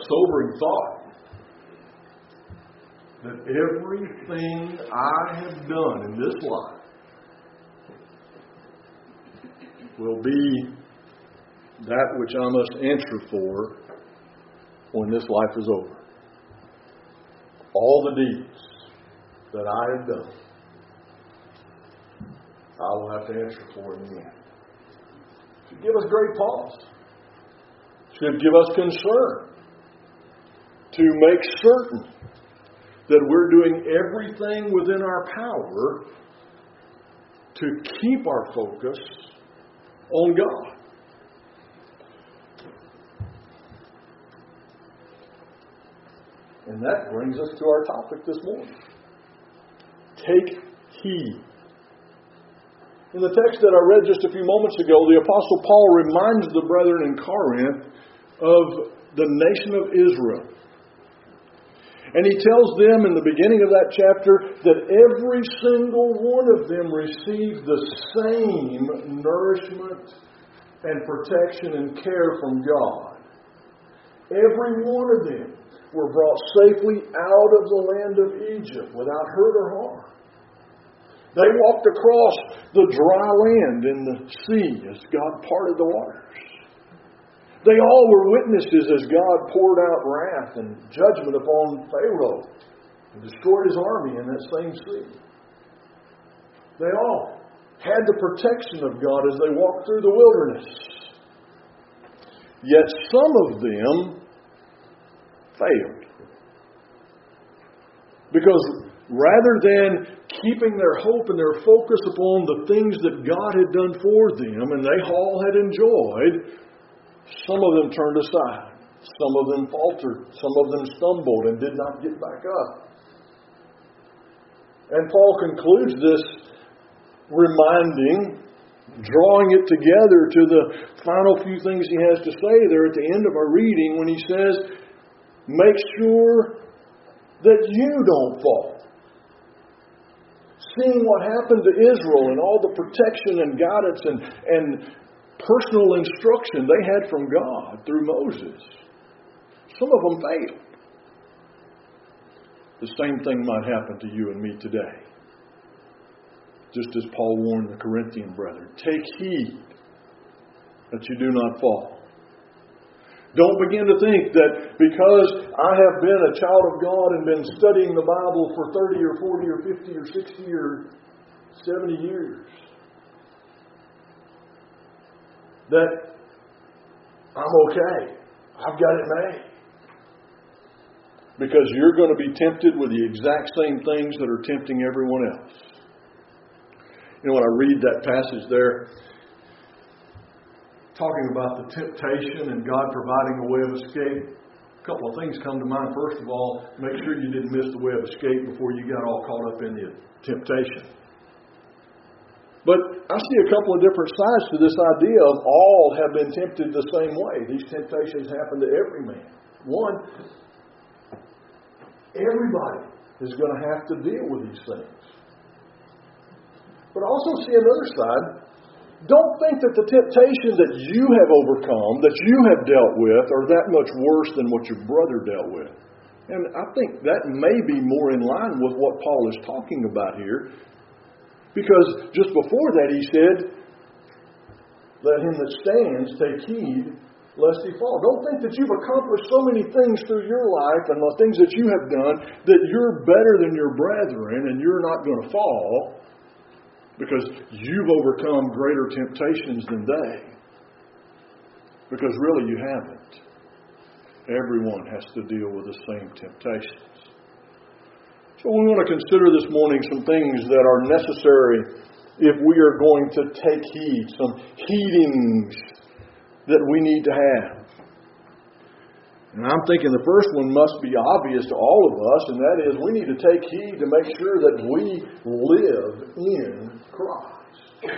sobering thought. That everything I have done in this life will be that which I must answer for when this life is over. All the deeds that I have done, I will have to answer for in the end. Should give us great pause. Should give us concern to make certain that we're doing everything within our power to keep our focus on God. And that brings us to our topic this morning. Take heed. In the text that I read just a few moments ago, the Apostle Paul reminds the brethren in Corinth of the nation of Israel. And he tells them in the beginning of that chapter that every single one of them received the same nourishment and protection and care from God. Every one of them were brought safely out of the land of Egypt without hurt or harm. They walked across the dry land in the sea as God parted the waters. They all were witnesses as God poured out wrath and judgment upon Pharaoh and destroyed his army in that same sea. They all had the protection of God as they walked through the wilderness. Yet some of them failed. Because rather than keeping their hope and their focus upon the things that God had done for them and they all had enjoyed, some of them turned aside. Some of them faltered. Some of them stumbled and did not get back up. And Paul concludes this reminding, drawing it together to the final few things he has to say there at the end of our reading when he says, make sure that you don't fall. Seeing what happened to Israel and all the protection and guidance and personal instruction they had from God through Moses, some of them failed. The same thing might happen to you and me today. Just as Paul warned the Corinthian brethren, take heed that you do not fall. Don't begin to think that because I have been a child of God and been studying the Bible for 30 or 40 or 50 or 60 or 70 years, that I'm okay. I've got it made. Because you're going to be tempted with the exact same things that are tempting everyone else. You know, when I read that passage there, talking about the temptation and God providing a way of escape, a couple of things come to mind. First of all, make sure you didn't miss the way of escape before you got all caught up in the temptation. But I see a couple of different sides to this idea of all have been tempted the same way. These temptations happen to every man. One, everybody is going to have to deal with these things. But I also see another side. Don't think that the temptation that you have overcome, that you have dealt with, are that much worse than what your brother dealt with. And I think that may be more in line with what Paul is talking about here. Because just before that he said, let him that stands take heed lest he fall. Don't think that you've accomplished so many things through your life and the things that you have done that you're better than your brethren and you're not going to fall because you've overcome greater temptations than they. Because really you haven't. Everyone has to deal with the same temptations. So we want to consider this morning some things that are necessary if we are going to take heed, some heedings that we need to have. And I'm thinking the first one must be obvious to all of us, and that is we need to take heed to make sure that we live in Christ.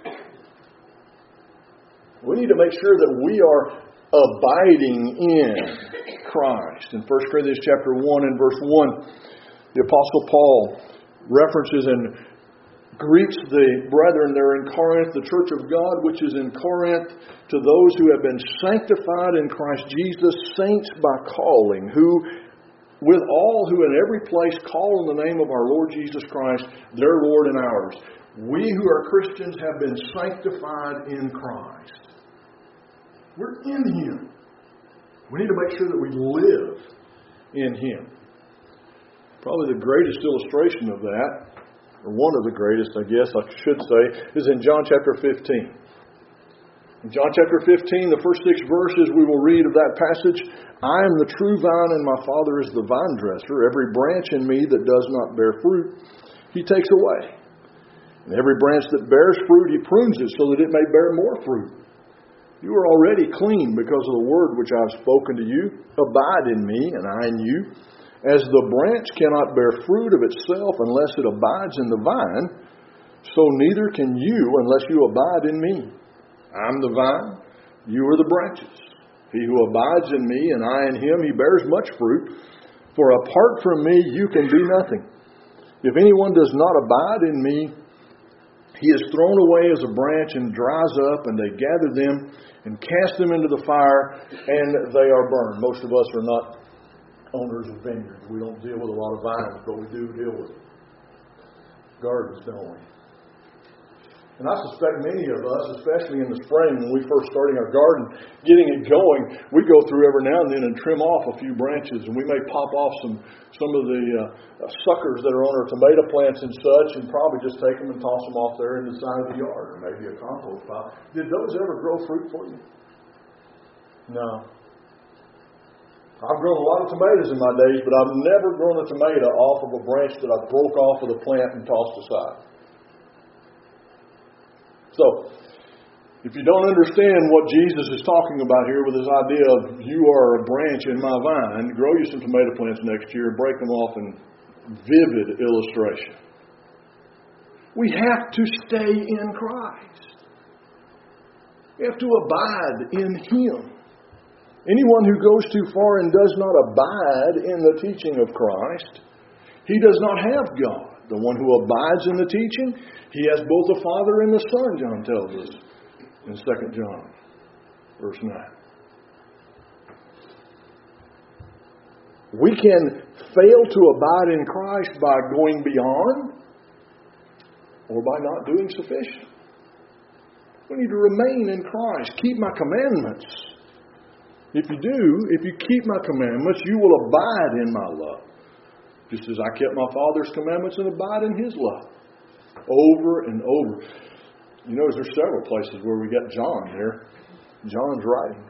We need to make sure that we are abiding in Christ. In 1 Corinthians chapter 1 and verse 1, the Apostle Paul references and greets the brethren there in Corinth, the church of God which is in Corinth, to those who have been sanctified in Christ Jesus, saints by calling, who with all who in every place call on the name of our Lord Jesus Christ, their Lord and ours. We who are Christians have been sanctified in Christ. We're in Him. We need to make sure that we live in Him. Probably the greatest illustration of that, or one of the greatest, I guess I should say, is in John chapter 15. In John chapter 15, the first 6 verses we will read of that passage, I am the true vine and my Father is the vine dresser. Every branch in me that does not bear fruit, He takes away. And every branch that bears fruit, He prunes it so that it may bear more fruit. You are already clean because of the word which I have spoken to you. Abide in me and I in you. As the branch cannot bear fruit of itself unless it abides in the vine, so neither can you unless you abide in me. I am the vine, you are the branches. He who abides in me and I in him, he bears much fruit. For apart from me you can do nothing. If anyone does not abide in me, he is thrown away as a branch and dries up, and they gather them and cast them into the fire, and they are burned. Most of us are not owners of vineyards. We don't deal with a lot of vines, but we do deal with gardens, don't we? And I suspect many of us, especially in the spring when we first starting our garden, getting it going, we go through every now and then and trim off a few branches, and we may pop off some of the suckers that are on our tomato plants and such, and probably just take them and toss them off there in the side of the yard, or maybe a compost pile. Did those ever grow fruit for you? No. I've grown a lot of tomatoes in my days, but I've never grown a tomato off of a branch that I broke off of the plant and tossed aside. So, if you don't understand what Jesus is talking about here with his idea of you are a branch in my vine, grow you some tomato plants next year and break them off in vivid illustration. We have to stay in Christ. We have to abide in Him. Anyone who goes too far and does not abide in the teaching of Christ, he does not have God. The one who abides in the teaching, he has both the Father and the Son, John tells us in 2 John, verse 9. We can fail to abide in Christ by going beyond or by not doing sufficient. We need to remain in Christ. Keep my commandments. If you do, if you keep my commandments, you will abide in my love. Just as I kept my Father's commandments and abide in His love. Over and over. You notice there's several places where we got John there. John's writings.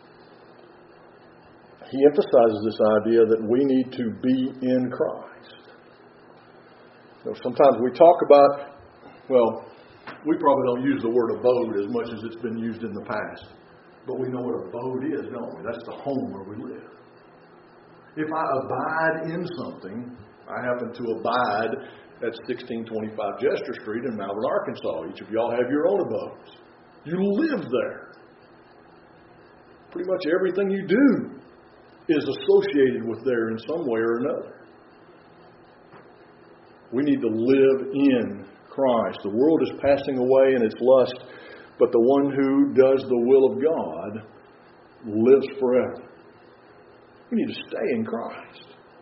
He emphasizes this idea that we need to be in Christ. So sometimes we talk about, well, we probably don't use the word abode as much as it's been used in the past. But we know what abode is, don't we? That's the home where we live. If I abide in something, I happen to abide at 1625 Jester Street in Malvern, Arkansas. Each of y'all have your own abodes. You live there. Pretty much everything you do is associated with there in some way or another. We need to live in Christ. The world is passing away in its lust, but the one who does the will of God lives forever. We need to stay in Christ.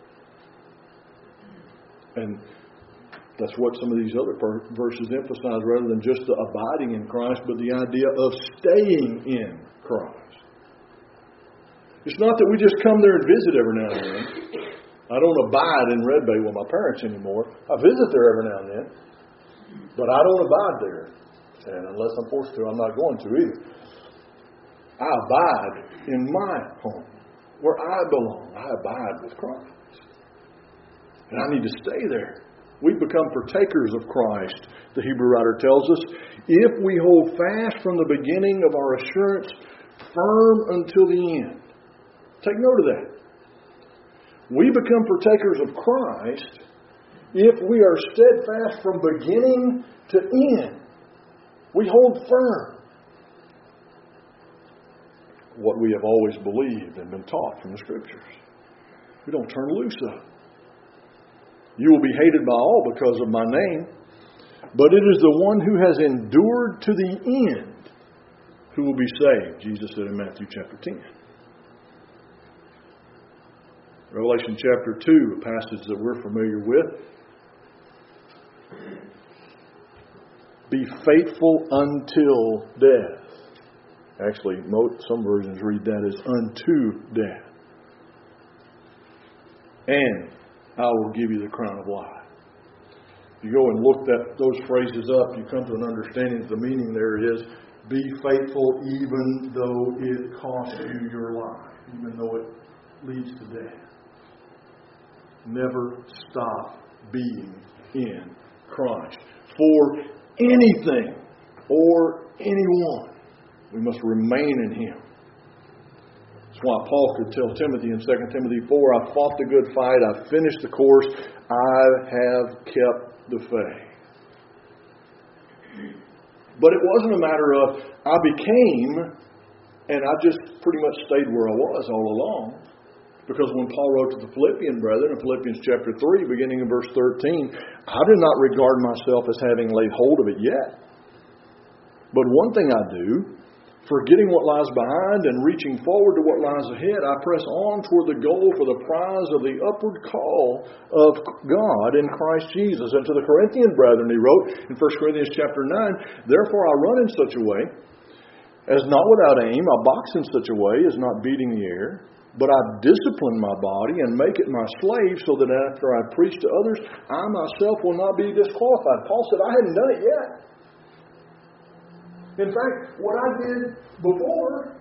And that's what some of these other verses emphasize, rather than just the abiding in Christ, but the idea of staying in Christ. It's not that we just come there and visit every now and then. I don't abide in Red Bay with my parents anymore. I visit there every now and then, but I don't abide there. And unless I'm forced to, I'm not going to either. I abide in my home, where I belong. I abide with Christ. And I need to stay there. We become partakers of Christ, the Hebrew writer tells us, if we hold fast from the beginning of our assurance firm until the end. Take note of that. We become partakers of Christ if we are steadfast from beginning to end. We hold firm what we have always believed and been taught from the Scriptures. We don't turn loose of it. You will be hated by all because of my name, But it is the one who has endured to the end who will be saved, Jesus said in Matthew chapter 10. Revelation chapter 2, a passage that we're familiar with. Be faithful until death. Actually, some versions read that as unto death. And I will give you the crown of life. If you go and look those phrases up, you come to an understanding that the meaning there is, be faithful even though it costs you your life, even though it leads to death. Never stop being in Christ. For anything or anyone, we must remain in Him. That's why Paul could tell Timothy in 2 Timothy 4, I fought the good fight, I finished the course, I have kept the faith. But it wasn't a matter of I became and I just pretty much stayed where I was all along. Because when Paul wrote to the Philippian brethren in Philippians chapter 3, beginning in verse 13, I do not regard myself as having laid hold of it yet. But one thing I do, forgetting what lies behind and reaching forward to what lies ahead, I press on toward the goal for the prize of the upward call of God in Christ Jesus. And to the Corinthian brethren he wrote in 1 Corinthians chapter 9, therefore I run in such a way as not without aim, I box in such a way as not beating the air, but I discipline my body and make it my slave so that after I preach to others, I myself will not be disqualified. Paul said, I hadn't done it yet. In fact, what I did before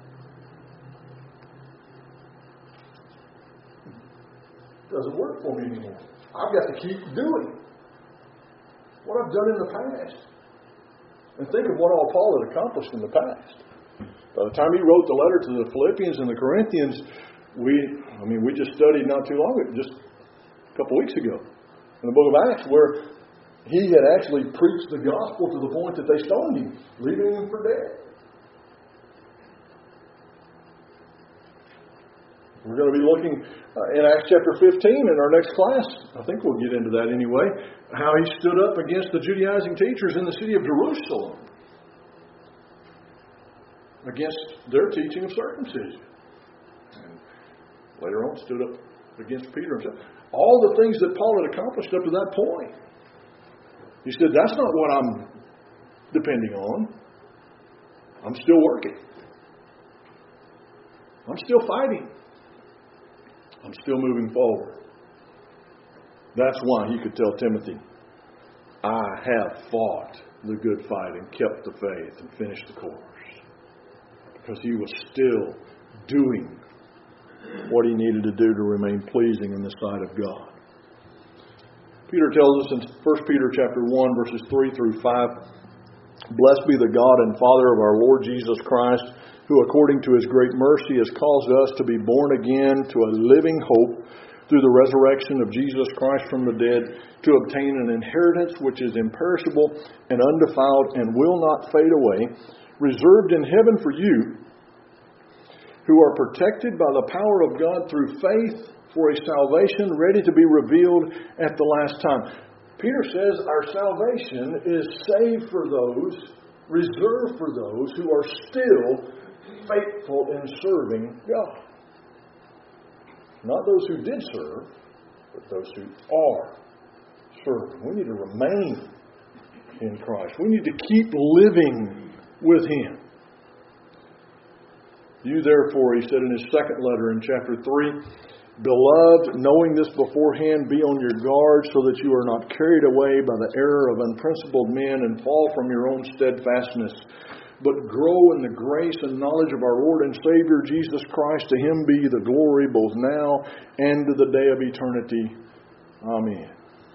doesn't work for me anymore. I've got to keep doing what I've done in the past. And think of what all Paul had accomplished in the past. By the time he wrote the letter to the Philippians and the Corinthians, we just studied not too long ago, just a couple weeks ago, in the book of Acts, where he had actually preached the gospel to the point that they stoned him, leaving him for dead. We're going to be looking in Acts chapter 15 in our next class. I think we'll get into that anyway. How he stood up against the Judaizing teachers in the city of Jerusalem against their teaching of circumcision. And later on stood up against Peter himself. All the things that Paul had accomplished up to that point. He said, that's not what I'm depending on. I'm still working. I'm still fighting. I'm still moving forward. That's why he could tell Timothy, I have fought the good fight and kept the faith and finished the course. Because he was still doing what he needed to do to remain pleasing in the sight of God. Peter tells us in 1 Peter chapter 1, verses 3 through 5, Blessed be the God and Father of our Lord Jesus Christ, who according to His great mercy has caused us to be born again to a living hope through the resurrection of Jesus Christ from the dead, to obtain an inheritance which is imperishable and undefiled and will not fade away, reserved in heaven for you, who are protected by the power of God through faith for a salvation ready to be revealed at the last time. Peter says our salvation is saved for those, reserved for those who are still faithful in serving God. Not those who did serve, but those who are serving. We need to remain in Christ. We need to keep living with Him. You therefore, he said in his second letter in chapter 3, Beloved, knowing this beforehand, be on your guard so that you are not carried away by the error of unprincipled men and fall from your own steadfastness, but grow in the grace and knowledge of our Lord and Savior Jesus Christ. To Him be the glory both now and to the day of eternity. Amen.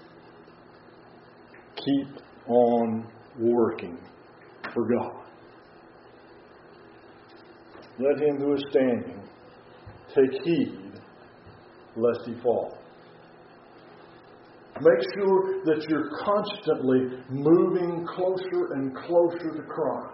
Keep on working for God. Let him who is standing take heed lest he fall. Make sure that you're constantly moving closer and closer to Christ.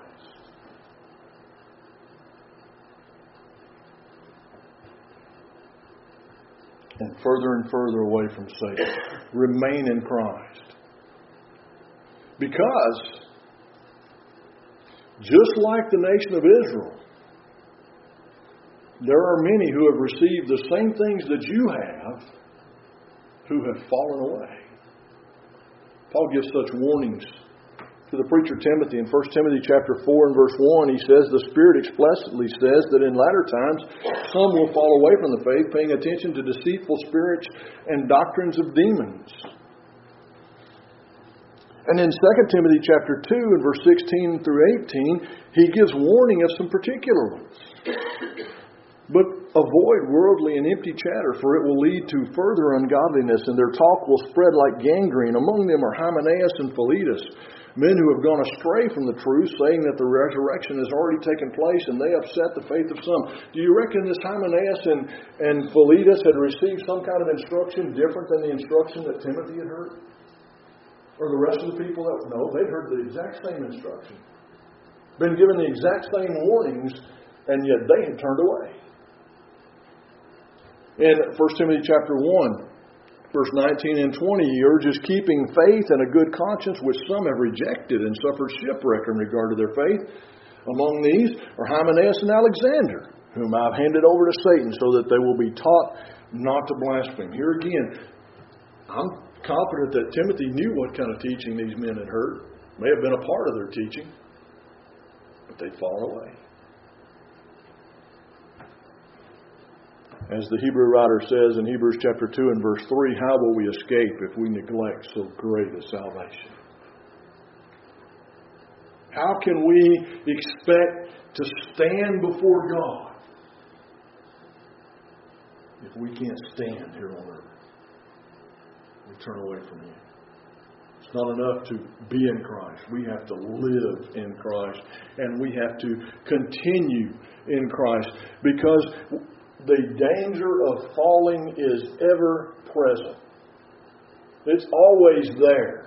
And further away from Satan. Remain in Christ. Because, just like the nation of Israel, there are many who have received the same things that you have who have fallen away. Paul gives such warnings to the preacher Timothy in 1 Timothy chapter 4 and verse 1. He says, the Spirit explicitly says that in latter times some will fall away from the faith, paying attention to deceitful spirits and doctrines of demons. And in 2 Timothy chapter 2 and verse 16 through 18, he gives warning of some particular ones. But avoid worldly and empty chatter, for it will lead to further ungodliness, and their talk will spread like gangrene. Among them are Hymenaeus and Philetus, men who have gone astray from the truth, saying that the resurrection has already taken place, and they upset the faith of some. Do you reckon this Hymenaeus and Philetus had received some kind of instruction different than the instruction that Timothy had heard? Or the rest of the people? No, they'd heard the exact same instruction. Been given the exact same warnings, and yet they had turned away. In 1 Timothy chapter 1, verse 19 and 20, he urges keeping faith and a good conscience, which some have rejected and suffered shipwreck in regard to their faith. Among these are Hymenaeus and Alexander, whom I've handed over to Satan, so that they will be taught not to blaspheme. Here again, I'm confident that Timothy knew what kind of teaching these men had heard. May have been a part of their teaching, but they'd fallen away. As the Hebrew writer says in Hebrews chapter 2 and verse 3, how will we escape if we neglect so great a salvation? How can we expect to stand before God if we can't stand here on earth? We turn away from Him. It's not enough to be in Christ. We have to live in Christ. And we have to continue in Christ, because the danger of falling is ever present. It's always there.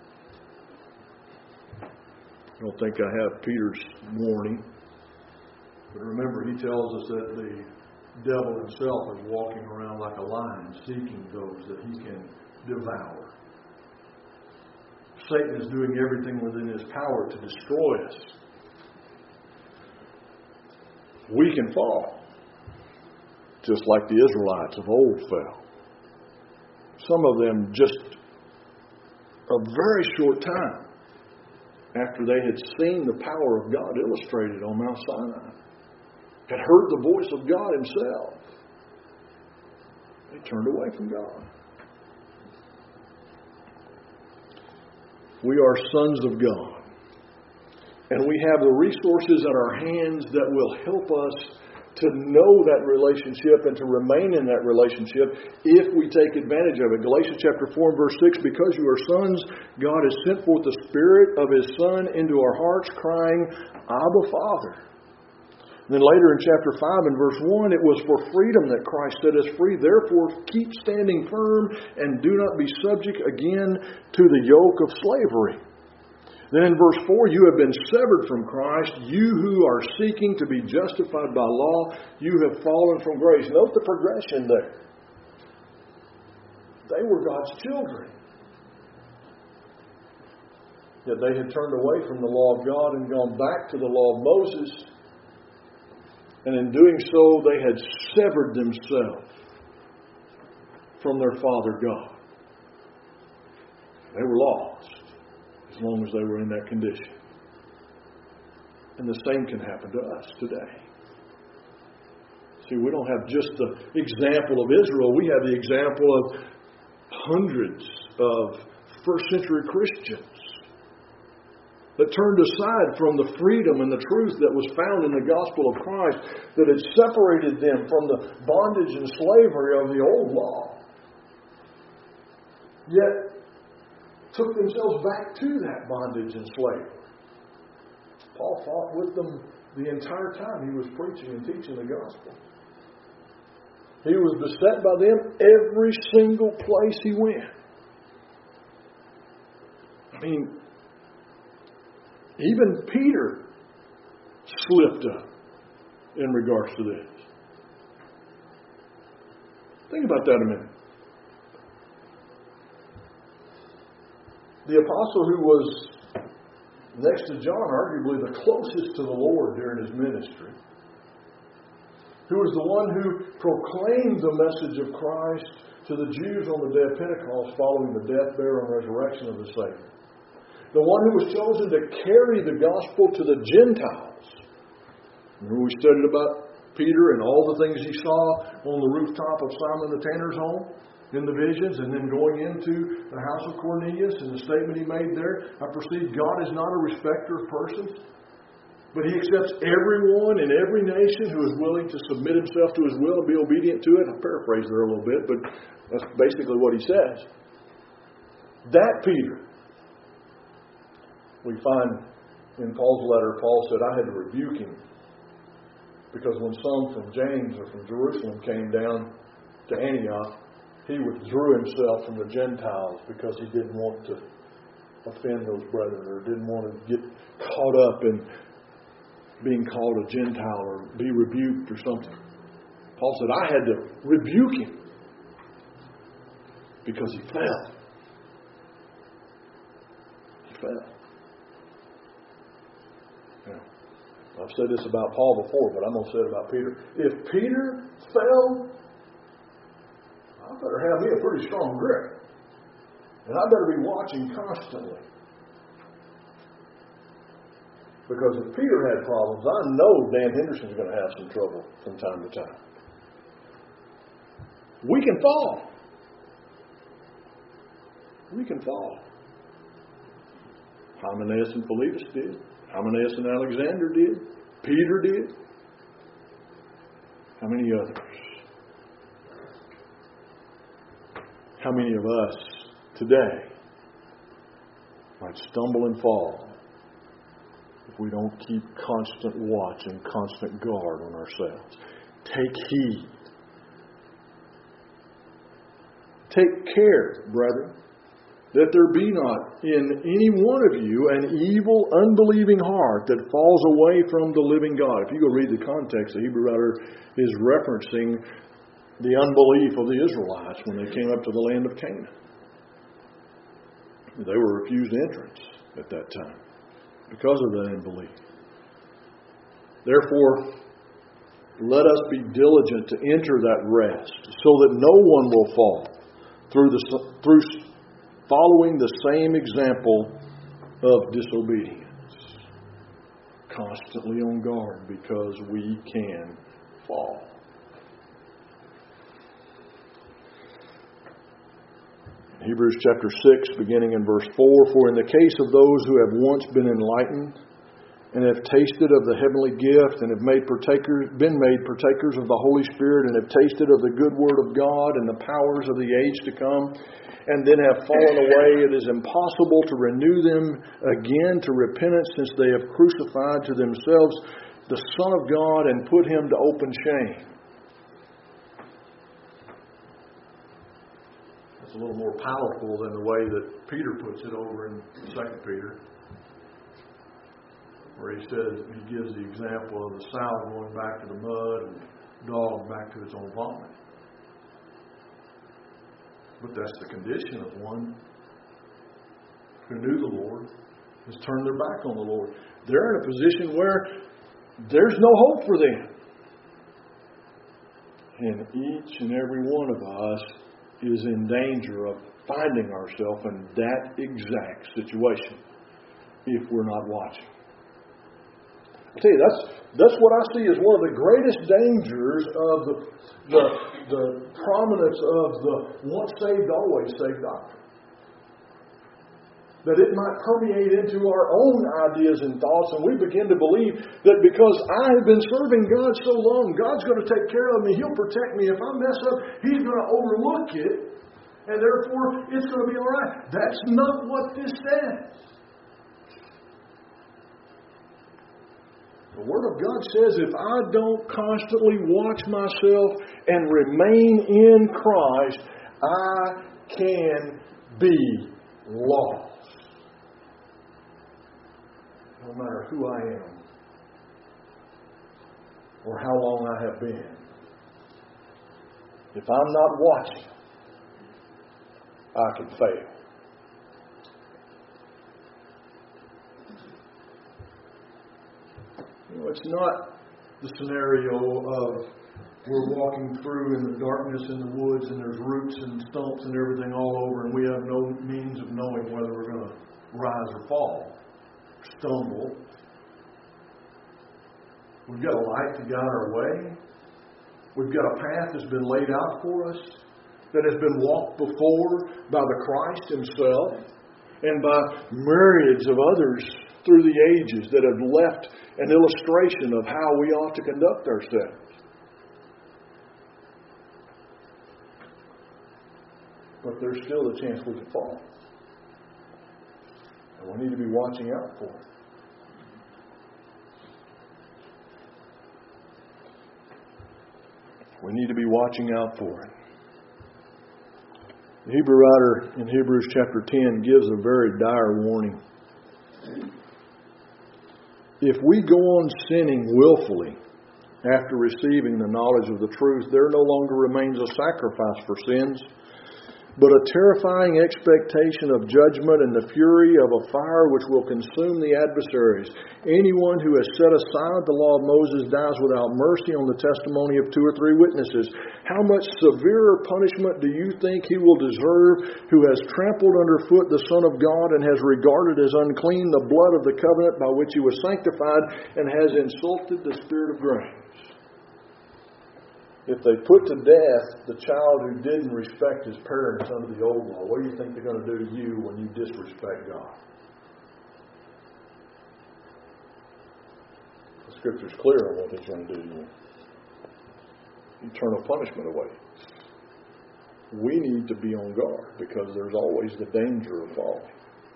I don't think I have Peter's warning. But remember, he tells us that the devil himself is walking around like a lion, seeking those that he can devour. Satan is doing everything within his power to destroy us. We can fall, just like the Israelites of old fell. Some of them just a very short time after they had seen the power of God illustrated on Mount Sinai, had heard the voice of God Himself, they turned away from God. We are sons of God, and we have the resources at our hands that will help us to know that relationship and to remain in that relationship if we take advantage of it. Galatians chapter 4 and verse 6, because you are sons, God has sent forth the Spirit of His Son into our hearts, crying, Abba, Father. And then later in chapter 5 and verse 1, it was for freedom that Christ set us free. Therefore, keep standing firm and do not be subject again to the yoke of slavery. Then in verse 4, you have been severed from Christ. You who are seeking to be justified by law, you have fallen from grace. Note the progression there. They were God's children. Yet they had turned away from the law of God and gone back to the law of Moses. And in doing so, they had severed themselves from their Father God. They were lost as long as they were in that condition. And the same can happen to us today. See, we don't have just the example of Israel. We have the example of hundreds of first century Christians that turned aside from the freedom and the truth that was found in the gospel of Christ, that had separated them from the bondage and slavery of the old law, yet took themselves back to that bondage and slavery. Paul fought with them the entire time he was preaching and teaching the gospel. He was beset by them every single place he went. I mean, even Peter slipped up in regards to this. Think about that a minute. The apostle who was next to John, arguably the closest to the Lord during his ministry, who was the one who proclaimed the message of Christ to the Jews on the day of Pentecost following the death, burial, and resurrection of the Savior. The one who was chosen to carry the gospel to the Gentiles. Remember we studied about Peter and all the things he saw on the rooftop of Simon the tanner's home in the visions, and then going into the house of Cornelius and the statement he made there. I perceive God is not a respecter of persons, but He accepts everyone in every nation who is willing to submit himself to His will and be obedient to it. I paraphrase there a little bit, but that's basically what he says. That Peter, we find in Paul's letter, Paul said, I had to rebuke him because when some from James or from Jerusalem came down to Antioch, he withdrew himself from the Gentiles because he didn't want to offend those brethren or didn't want to get caught up in being called a Gentile or be rebuked or something. Paul said, I had to rebuke him because he fell. He fell. Now, I've said this about Paul before, but I'm going to say it about Peter. If Peter fell, I better have me a pretty strong grip. And I better be watching constantly. Because if Peter had problems, I know Dan Henderson's going to have some trouble from time to time. We can fall. We can fall. Hymenaeus and Philetus did. Hymenaeus and Alexander did. Peter did. How many others? How many of us today might stumble and fall if we don't keep constant watch and constant guard on ourselves? Take heed. Take care, brethren, that there be not in any one of you an evil, unbelieving heart that falls away from the living God. If you go read the context, the Hebrew writer is referencing the unbelief of the Israelites when they came up to the land of Canaan. They were refused entrance at that time because of that unbelief. Therefore, let us be diligent to enter that rest so that no one will fall through following the same example of disobedience. Constantly on guard because we can fall. Hebrews chapter 6, beginning in verse 4, for in the case of those who have once been enlightened and have tasted of the heavenly gift and have been made partakers of the Holy Spirit and have tasted of the good word of God and the powers of the age to come, and then have fallen away, it is impossible to renew them again to repentance, since they have crucified to themselves the Son of God and put Him to open shame. That's a little more powerful than the way that Peter puts it over in 2 Peter, where he says, he gives the example of the sow going back to the mud and the dog back to its own vomit. But that's the condition of one who knew the Lord, has turned their back on the Lord. They're in a position where there's no hope for them. And each and every one of us is in danger of finding ourselves in that exact situation if we're not watching. I tell you, that's what I see as one of the greatest dangers of the prominence of the once saved, always saved doctrine. That it might permeate into our own ideas and thoughts, and we begin to believe that because I have been serving God so long, God's going to take care of me. He'll protect me. If I mess up, He's going to overlook it, and therefore it's going to be all right. That's not what this says. The Word of God says if I don't constantly watch myself and remain in Christ, I can be lost. No matter who I am or how long I have been. If I'm not watching, I can fail. It's not the scenario of we're walking through in the darkness in the woods and there's roots and stumps and everything all over, and we have no means of knowing whether we're going to rise or fall, stumble. We've got a light to guide our way. We've got a path that's been laid out for us, that has been walked before by the Christ Himself and by myriads of others through the ages that have left an illustration of how we ought to conduct ourselves. But there's still a chance we could fall. And we need to be watching out for it. We need to be watching out for it. The Hebrew writer in Hebrews chapter 10 gives a very dire warning. If we go on sinning willfully after receiving the knowledge of the truth, there no longer remains a sacrifice for sins, but a terrifying expectation of judgment and the fury of a fire which will consume the adversaries. Anyone who has set aside the law of Moses dies without mercy on the testimony of 2 or 3 witnesses. How much severer punishment do you think he will deserve who has trampled underfoot the Son of God and has regarded as unclean the blood of the covenant by which he was sanctified and has insulted the Spirit of grace? If they put to death the child who didn't respect his parents under the old law, what do you think they're going to do to you when you disrespect God? The Scripture's clear on what He's going to do to you. Eternal punishment awaits. We need to be on guard because there's always the danger of falling.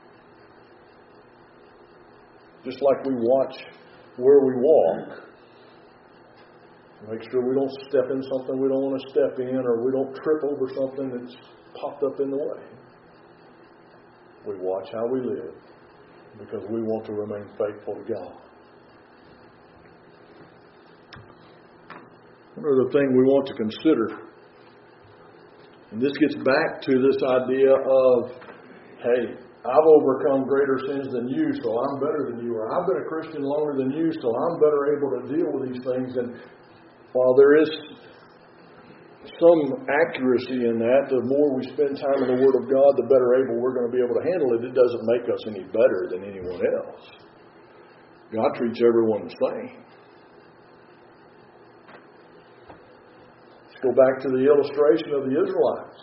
Just like we watch where we walk, make sure we don't step in something we don't want to step in, or we don't trip over something that's popped up in the way. We watch how we live because we want to remain faithful to God. One other thing we want to consider, and this gets back to this idea of, hey, I've overcome greater sins than you, so I'm better than you, or I've been a Christian longer than you, so I'm better able to deal with these things. And while there is some accuracy in that, the more we spend time in the Word of God, the better able we're going to be able to handle it. It doesn't make us any better than anyone else. God treats everyone the same. Let's go back to the illustration of the Israelites.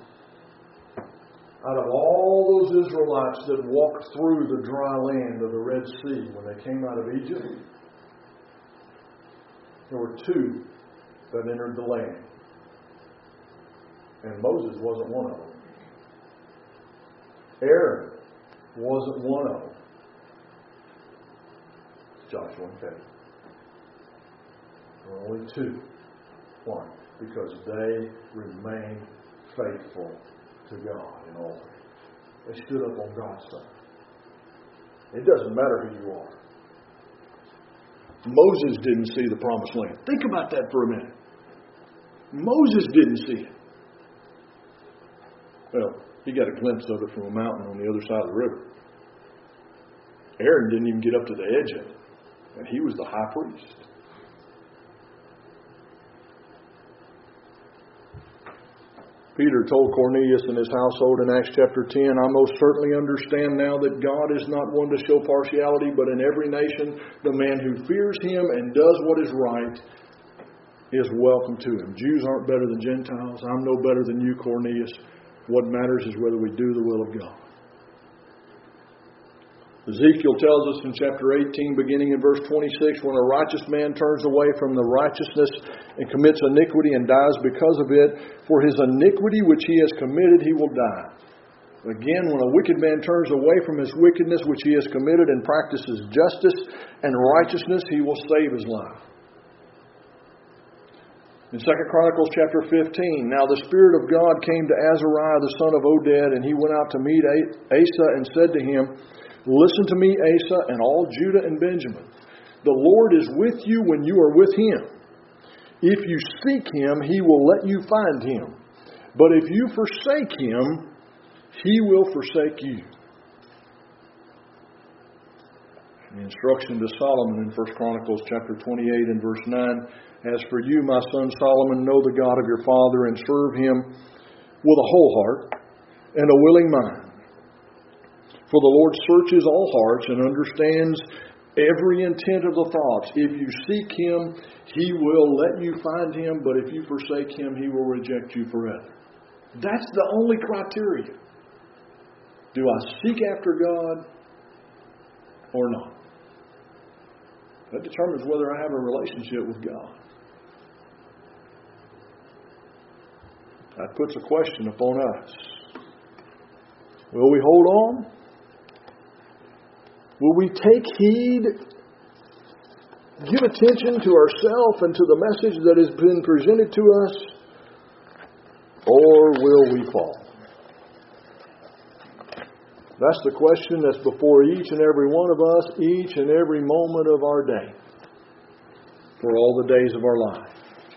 Out of all those Israelites that walked through the dry land of the Red Sea when they came out of Egypt, there were 2 that entered the land. And Moses wasn't one of them. Aaron wasn't one of them. Joshua and Caleb. There were only 2. Why? Because they remained faithful to God in all things. They stood up on God's side. It doesn't matter who you are. Moses didn't see the promised land. Think about that for a minute. Moses didn't see it. Well, he got a glimpse of it from a mountain on the other side of the river. Aaron didn't even get up to the edge of it. And he was the high priest. Peter told Cornelius and his household in Acts chapter 10, I most certainly understand now that God is not one to show partiality, but in every nation the man who fears Him and does what is right is welcome to Him. Jews aren't better than Gentiles. I'm no better than you, Cornelius. What matters is whether we do the will of God. Ezekiel tells us in chapter 18, beginning in verse 26, when a righteous man turns away from the righteousness and commits iniquity and dies because of it, for his iniquity which he has committed, he will die. Again, when a wicked man turns away from his wickedness which he has committed and practices justice and righteousness, he will save his life. In 2 Chronicles chapter 15, now the Spirit of God came to Azariah the son of Oded, and he went out to meet Asa and said to him, Listen to me, Asa, and all Judah and Benjamin. The Lord is with you when you are with Him. If you seek Him, He will let you find Him. But if you forsake Him, He will forsake you. The instruction to Solomon in 1 Chronicles chapter 28 and verse 9, As for you, my son Solomon, know the God of your father and serve Him with a whole heart and a willing mind. For the Lord searches all hearts and understands every intent of the thoughts. If you seek Him, He will let you find Him, but if you forsake Him, He will reject you forever. That's the only criteria. Do I seek after God or not? That determines whether I have a relationship with God. That puts a question upon us. Will we hold on? Will we take heed, give attention to ourselves and to the message that has been presented to us? Or will we fall? That's the question that's before each and every one of us, each and every moment of our day, for all the days of our life.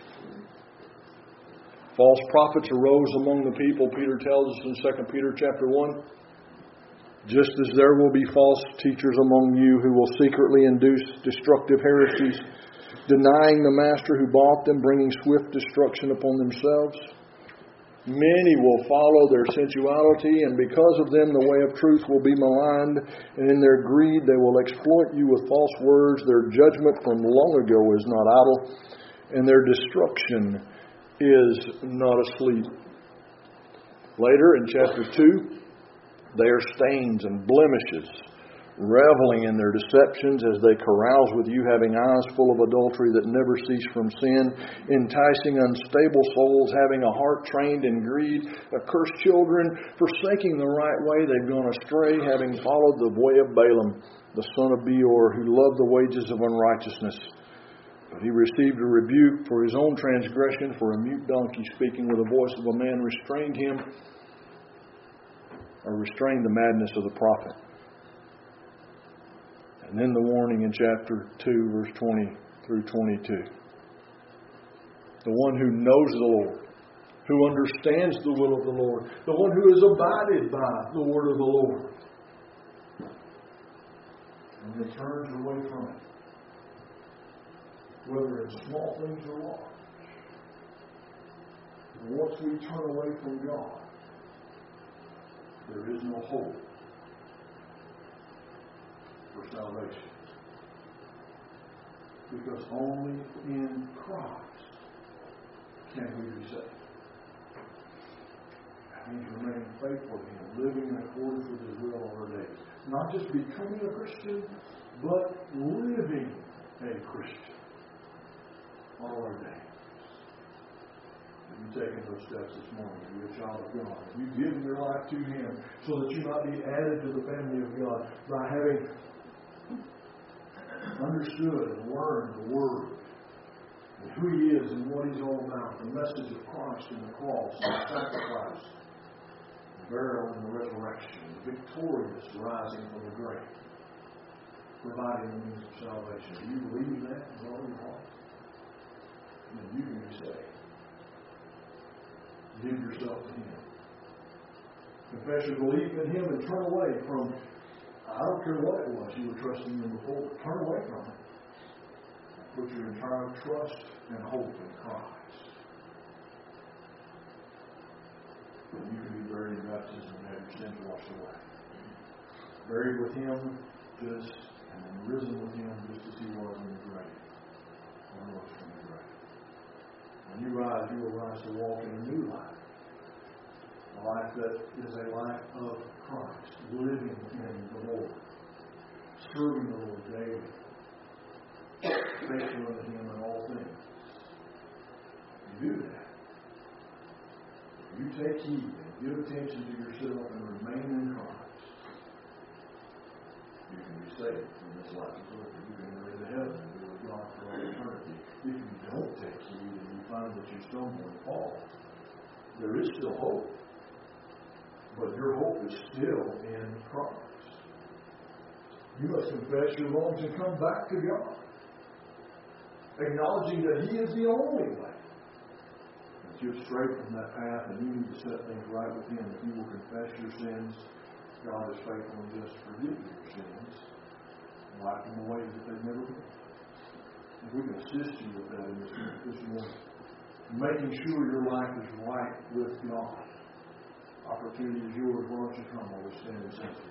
False prophets arose among the people, Peter tells us in 2 Peter chapter 1. Just as there will be false teachers among you who will secretly induce destructive heresies, denying the master who bought them, bringing swift destruction upon themselves. Many will follow their sensuality, and because of them the way of truth will be maligned, and in their greed they will exploit you with false words. Their judgment from long ago is not idle, and their destruction is not asleep. Later in chapter 2, they are stains and blemishes, reveling in their deceptions as they carouse with you, having eyes full of adultery that never cease from sin, enticing unstable souls, having a heart trained in greed, accursed children, forsaking the right way, they've gone astray, having followed the way of Balaam, the son of Beor, who loved the wages of unrighteousness. But he received a rebuke for his own transgression, for a mute donkey speaking with the voice of a man restrained him, or restrained the madness of the prophet. And then the warning in chapter 2, verse 20 through 22. The one who knows the Lord, who understands the will of the Lord, the one who is abided by the word of the Lord, and then turns away from it, whether in small things or large. And once we turn away from God, there is no hope for salvation. Because only in Christ can we be saved. That means remaining faithful to Him, living in accordance with His will all our days. Not just becoming a Christian, but living a Christian all our days. You've taken those steps this morning. You're a child of God. You've given your life to Him so that you might be added to the family of God by having understood and learned the Word and who He is and what He's all about, the message of Christ and the cross and the sacrifice, the burial and the resurrection, the victorious rising from the grave, providing the means of salvation. Do you believe that with all your heart? Then you can be saved. Give yourself to Him. Confess your belief in Him and turn away from, I don't care what it was you were trusting in before, but turn away from it. Put your entire trust and hope in Christ. And you can be buried in baptism and have your sins washed away. Buried with Him and then risen with Him just as He was in the grave. Or rose from the grave. When you rise, you will rise to walk in a new life. A life that is a life of Christ, living in the Lord, serving the Lord daily, faithful unto Him in all things. You do that. You take heed and give attention to yourself and remain in Christ. You can be saved when this life is over. You can enter into heaven and be with God for all eternity. If you don't take heed and you find that you stumble and fall, there is still hope. But your hope is still in Christ. You must confess your wrongs and come back to God, acknowledging that He is the only way. If you're straight from that path and you need to set things right with Him, if you will confess your sins, God is faithful and just to forgive your sins right in the ways that they've never been. If we can assist you with that in this morning, making sure your life is right with God. Opportunity is yours. Why don't you come while we stand and sing?